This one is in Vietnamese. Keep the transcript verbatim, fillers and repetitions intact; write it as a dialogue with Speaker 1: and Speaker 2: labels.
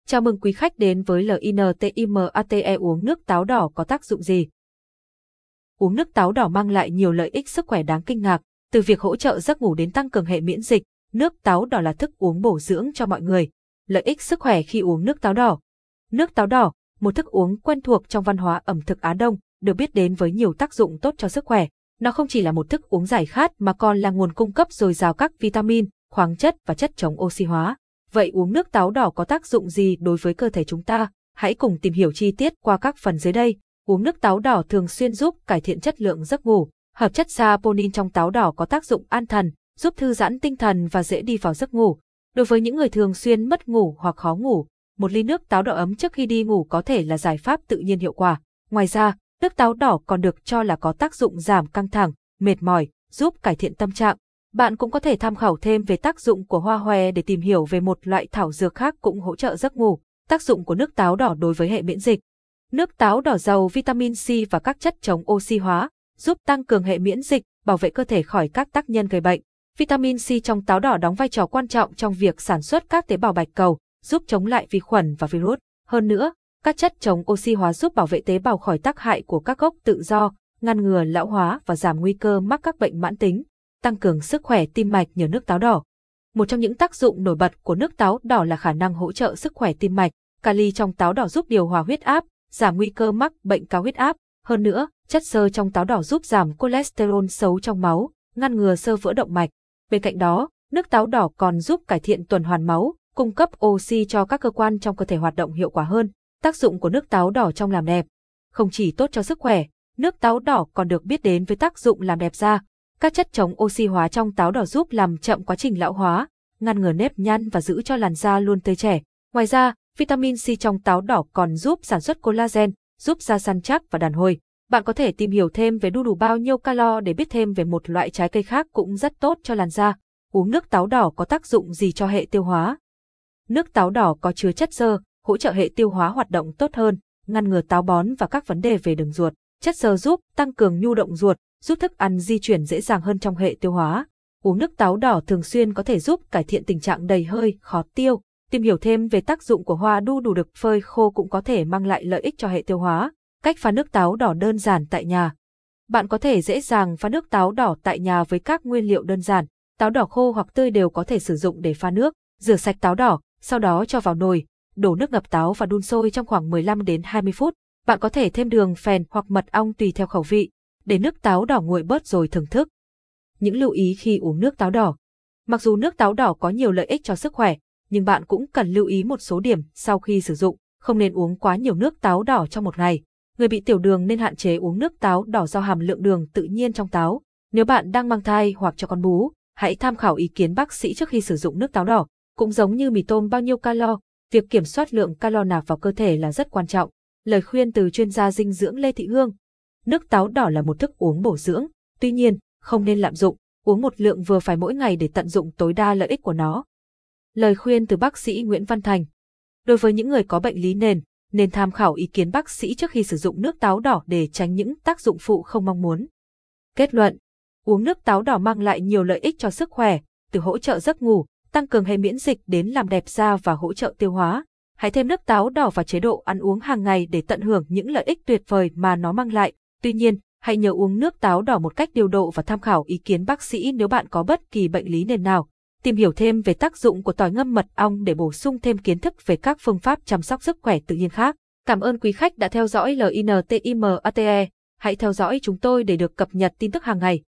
Speaker 1: Chào mừng quý khách đến với LINTIMATE. Uống nước táo đỏ có tác dụng gì? Uống nước táo đỏ mang lại nhiều lợi ích sức khỏe đáng kinh ngạc, từ việc hỗ trợ giấc ngủ đến tăng cường hệ miễn dịch. Nước táo đỏ là thức uống bổ dưỡng cho mọi người. Lợi ích sức khỏe khi uống nước táo đỏ. Nước táo đỏ, một thức uống quen thuộc trong văn hóa ẩm thực Á Đông, được biết đến với nhiều tác dụng tốt cho sức khỏe. Nó không chỉ là một thức uống giải khát mà còn là nguồn cung cấp dồi dào các vitamin, khoáng chất và chất chống oxy hóa. Vậy uống nước táo đỏ có tác dụng gì đối với cơ thể chúng ta? Hãy cùng tìm hiểu chi tiết qua các phần dưới đây. Uống nước táo đỏ thường xuyên giúp cải thiện chất lượng giấc ngủ. Hợp chất saponin trong táo đỏ có tác dụng an thần, giúp thư giãn tinh thần và dễ đi vào giấc ngủ. Đối với những người thường xuyên mất ngủ hoặc khó ngủ, một ly nước táo đỏ ấm trước khi đi ngủ có thể là giải pháp tự nhiên hiệu quả. Ngoài ra, nước táo đỏ còn được cho là có tác dụng giảm căng thẳng, mệt mỏi, giúp cải thiện tâm trạng. Bạn cũng có thể tham khảo thêm về tác dụng của hoa hòe để tìm hiểu về một loại thảo dược khác cũng hỗ trợ giấc ngủ. Tác dụng của nước táo đỏ đối với hệ miễn dịch. Nước táo đỏ giàu vitamin C và các chất chống oxy hóa, giúp tăng cường hệ miễn dịch, bảo vệ cơ thể khỏi các tác nhân gây bệnh. Vitamin C trong táo đỏ đóng vai trò quan trọng trong việc sản xuất các tế bào bạch cầu, giúp chống lại vi khuẩn và virus. Hơn nữa, các chất chống oxy hóa giúp bảo vệ tế bào khỏi tác hại của các gốc tự do, ngăn ngừa lão hóa và giảm nguy cơ mắc các bệnh mãn tính. Tăng cường sức khỏe tim mạch nhờ nước táo đỏ. Một trong những tác dụng nổi bật của nước táo đỏ là khả năng hỗ trợ sức khỏe tim mạch. Kali trong táo đỏ giúp điều hòa huyết áp, giảm nguy cơ mắc bệnh cao huyết áp. Hơn nữa, chất xơ trong táo đỏ giúp giảm cholesterol xấu trong máu, ngăn ngừa xơ vữa động mạch. Bên cạnh đó, nước táo đỏ còn giúp cải thiện tuần hoàn máu, cung cấp oxy cho các cơ quan trong cơ thể hoạt động hiệu quả hơn. Tác dụng của nước táo đỏ trong làm đẹp. Không chỉ tốt cho sức khỏe, nước táo đỏ còn được biết đến với tác dụng làm đẹp da. Các chất chống oxy hóa trong táo đỏ giúp làm chậm quá trình lão hóa, ngăn ngừa nếp nhăn và giữ cho làn da luôn tươi trẻ. Ngoài ra, vitamin C trong táo đỏ còn giúp sản xuất collagen, giúp da săn chắc và đàn hồi. Bạn có thể tìm hiểu thêm về đu đủ bao nhiêu calo để biết thêm về một loại trái cây khác cũng rất tốt cho làn da. Uống nước táo đỏ có tác dụng gì cho hệ tiêu hóa? Nước táo đỏ có chứa chất xơ, hỗ trợ hệ tiêu hóa hoạt động tốt hơn, ngăn ngừa táo bón và các vấn đề về đường ruột. Chất xơ giúp tăng cường nhu động ruột, giúp thức ăn di chuyển dễ dàng hơn trong hệ tiêu hóa. Uống nước táo đỏ thường xuyên có thể giúp cải thiện tình trạng đầy hơi, khó tiêu. Tìm hiểu thêm về tác dụng của hoa đu đủ được phơi khô cũng có thể mang lại lợi ích cho hệ tiêu hóa. Cách pha nước táo đỏ đơn giản tại nhà. Bạn có thể dễ dàng pha nước táo đỏ tại nhà với các nguyên liệu đơn giản. Táo đỏ khô hoặc tươi đều có thể sử dụng để pha nước. Rửa sạch táo đỏ, sau đó cho vào nồi, đổ nước ngập táo và đun sôi trong khoảng mười lăm đến hai mươi phút. Bạn có thể thêm đường phèn hoặc mật ong tùy theo khẩu vị, để nước táo đỏ nguội bớt rồi thưởng thức. Những lưu ý khi uống nước táo đỏ. Mặc dù nước táo đỏ có nhiều lợi ích cho sức khỏe, nhưng bạn cũng cần lưu ý một số điểm sau khi sử dụng. Không nên uống quá nhiều nước táo đỏ trong một ngày. Người bị tiểu đường nên hạn chế uống nước táo đỏ do hàm lượng đường tự nhiên trong táo. Nếu bạn đang mang thai hoặc cho con bú, hãy tham khảo ý kiến bác sĩ trước khi sử dụng nước táo đỏ. Cũng giống như mì tôm bao nhiêu calo, việc kiểm soát lượng calo nạp vào cơ thể là rất quan trọng. Lời khuyên từ chuyên gia dinh dưỡng Lê Thị Hương. Nước táo đỏ là một thức uống bổ dưỡng, tuy nhiên, không nên lạm dụng, uống một lượng vừa phải mỗi ngày để tận dụng tối đa lợi ích của nó. Lời khuyên từ bác sĩ Nguyễn Văn Thành. Đối với những người có bệnh lý nền, nên tham khảo ý kiến bác sĩ trước khi sử dụng nước táo đỏ để tránh những tác dụng phụ không mong muốn. Kết luận, uống nước táo đỏ mang lại nhiều lợi ích cho sức khỏe, từ hỗ trợ giấc ngủ, tăng cường hệ miễn dịch đến làm đẹp da và hỗ trợ tiêu hóa. Hãy thêm nước táo đỏ vào chế độ ăn uống hàng ngày để tận hưởng những lợi ích tuyệt vời mà nó mang lại. Tuy nhiên, hãy nhớ uống nước táo đỏ một cách điều độ và tham khảo ý kiến bác sĩ nếu bạn có bất kỳ bệnh lý nền nào. Tìm hiểu thêm về tác dụng của tỏi ngâm mật ong để bổ sung thêm kiến thức về các phương pháp chăm sóc sức khỏe tự nhiên khác. Cảm ơn quý khách đã theo dõi LINTIMATE. Hãy theo dõi chúng tôi để được cập nhật tin tức hàng ngày.